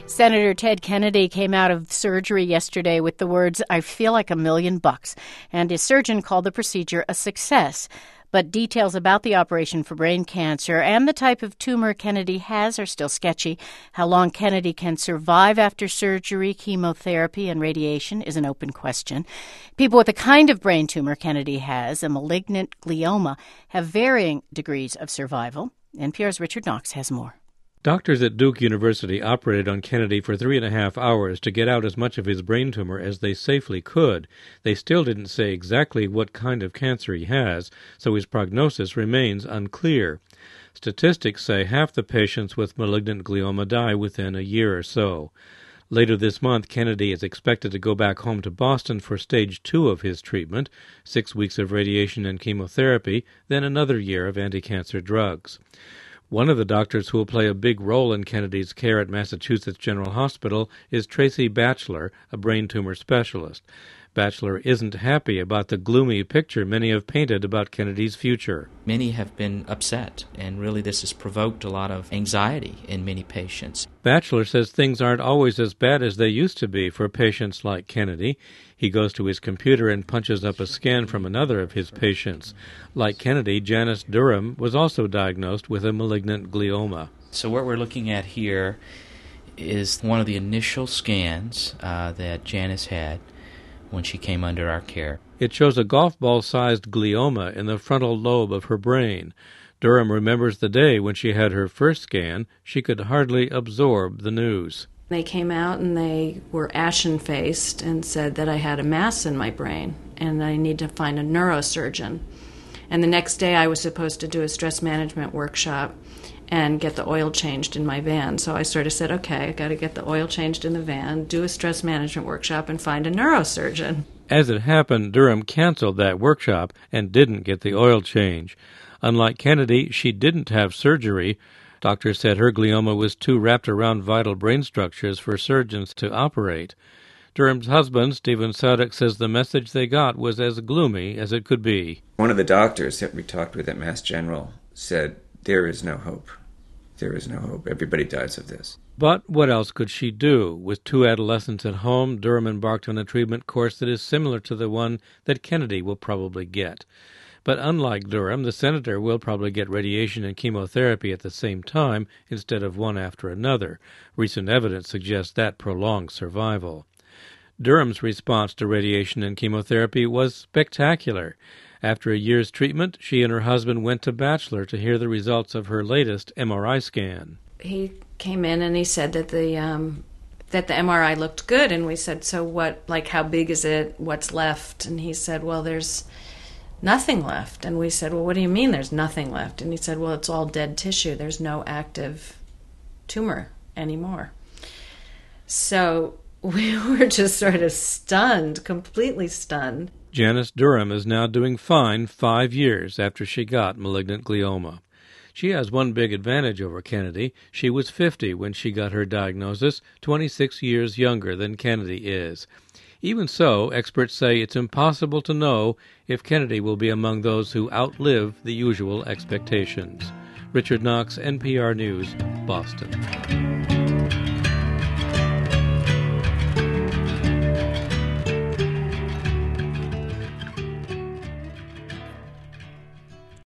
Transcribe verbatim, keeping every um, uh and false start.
Senator Ted Kennedy came out of surgery yesterday with the words, "I feel like a million bucks," and his surgeon called the procedure a success. But details about the operation for brain cancer and the type of tumor Kennedy has are still sketchy. How long Kennedy can survive after surgery, chemotherapy, and radiation is an open question. People with the kind of brain tumor Kennedy has, a malignant glioma, have varying degrees of survival. N P R's Richard Knox has more. Doctors at Duke University operated on Kennedy for three and a half hours to get out as much of his brain tumor as they safely could. They still didn't say exactly what kind of cancer he has, so his prognosis remains unclear. Statistics say half the patients with malignant glioma die within a year or so. Later this month, Kennedy is expected to go back home to Boston for stage two of his treatment, six weeks of radiation and chemotherapy, then another year of anti-cancer drugs. One of the doctors who will play a big role in Kennedy's care at Massachusetts General Hospital is Tracy Batchelor, a brain tumor specialist. Batchelor isn't happy about the gloomy picture many have painted about Kennedy's future. Many have been upset, and really this has provoked a lot of anxiety in many patients. Batchelor says things aren't always as bad as they used to be for patients like Kennedy. He goes to his computer and punches up a scan from another of his patients. Like Kennedy, Janice Durham was also diagnosed with a malignant glioma. So what we're looking at here is one of the initial scans uh, that Janice had when she came under our care. It shows a golf ball-sized glioma in the frontal lobe of her brain. Durham remembers the day when she had her first scan. She could hardly absorb the news. They came out and they were ashen-faced and said that I had a mass in my brain and I need to find a neurosurgeon. And the next day I was supposed to do a stress management workshop and get the oil changed in my van. So I sort of said, okay, I got to get the oil changed in the van, do a stress management workshop, and find a neurosurgeon. As it happened, Durham canceled that workshop and didn't get the oil change. Unlike Kennedy, she didn't have surgery. Doctors said her glioma was too wrapped around vital brain structures for surgeons to operate. Durham's husband, Stephen Sadek, says the message they got was as gloomy as it could be. One of the doctors that we talked with at Mass General said, there is no hope. There is no hope. Everybody dies of this. But what else could she do? With two adolescents at home, Durham embarked on a treatment course that is similar to the one that Kennedy will probably get. But unlike Durham, the senator will probably get radiation and chemotherapy at the same time instead of one after another. Recent evidence suggests that prolongs survival. Durham's response to radiation and chemotherapy was spectacular. After a year's treatment, she and her husband went to Batchelor to hear the results of her latest M R I scan. He came in and he said that the um, that the M R I looked good, and we said, so what, like how big is it, what's left? And he said, well, there's nothing left. And we said, well, what do you mean there's nothing left? And he said, well, it's all dead tissue. There's no active tumor anymore. So we were just sort of stunned, completely stunned. Janice Durham is now doing fine five years after she got malignant glioma. She has one big advantage over Kennedy. She was fifty when she got her diagnosis, twenty-six years younger than Kennedy is. Even so, experts say it's impossible to know if Kennedy will be among those who outlive the usual expectations. Richard Knox, N P R News, Boston.